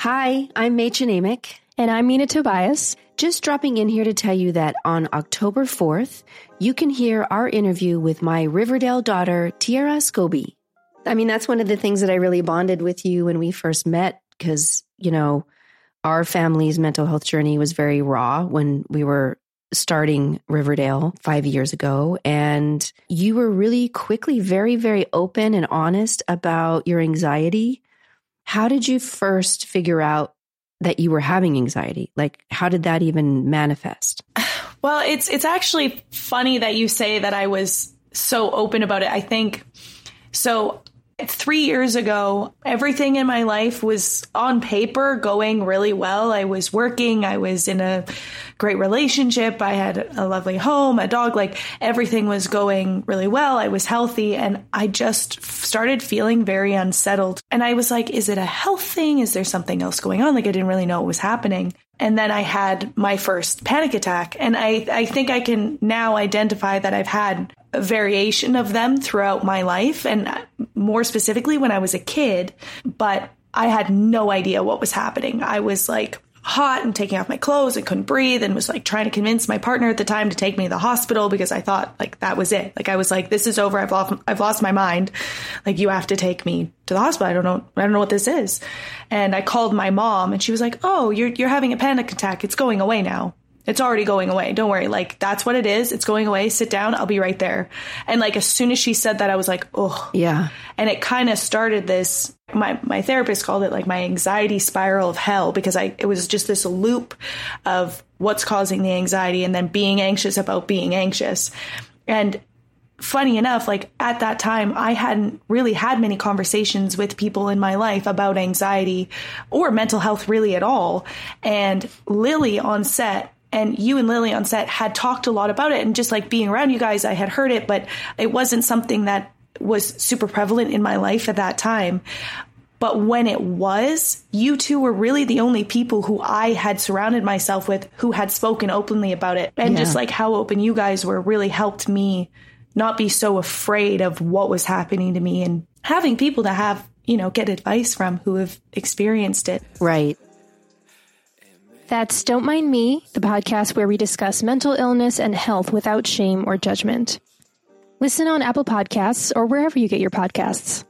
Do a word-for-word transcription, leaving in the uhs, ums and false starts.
Hi, I'm Mädchen Amick. And I'm Mina Tobias. Just dropping in here to tell you that on October fourth, you can hear our interview with my Riverdale daughter, Tiara Scobie. I mean, that's one of the things that I really bonded with you when we first met because, you know, our family's mental health journey was very raw when we were starting Riverdale five years ago. And you were really quickly very, very open and honest about your anxiety. How did you first figure out that you were having anxiety? Like, how did that even manifest? Well, it's it's actually funny that you say that I was so open about it. I think so. Three years ago, everything in my life was on paper going really well. I was working. I was in a great relationship. I had a lovely home, a dog, like everything was going really well. I was healthy and I just started feeling very unsettled. And I was like, is it a health thing? Is there something else going on? Like I didn't really know what was happening. And then I had my first panic attack. And I, I think I can now identify that I've had a variation of them throughout my life, and more specifically when I was a kid, but I had no idea what was happening. I was like hot and taking off my clothes and couldn't breathe and was like trying to convince my partner at the time to take me to the hospital because I thought like that was it. Like I was like, this is over. I've lost, I've lost my mind. Like you have to take me to the hospital. I don't know. I don't know what this is. And I called my mom and she was like, oh, you're, you're having a panic attack. It's going away now. It's already going away. Don't worry. Like, that's what it is. It's going away. Sit down. I'll be right there. And like, as soon as she said that, I was like, oh, yeah. And it kind of started this, my, my therapist called it like my anxiety spiral of hell, because I, it was just this loop of what's causing the anxiety and then being anxious about being anxious. And funny enough, like at that time, I hadn't really had many conversations with people in my life about anxiety or mental health really at all. And Lily on set, and you and Lily on set had talked a lot about it, and just like being around you guys, I had heard it, but it wasn't something that was super prevalent in my life at that time. But when it was, you two were really the only people who I had surrounded myself with who had spoken openly about it. And yeah. Just like how open you guys were really helped me not be so afraid of what was happening to me, and having people to have, you know, get advice from who have experienced it. Right. That's Don't Mind Me, the podcast where we discuss mental illness and health without shame or judgment. Listen on Apple Podcasts or wherever you get your podcasts.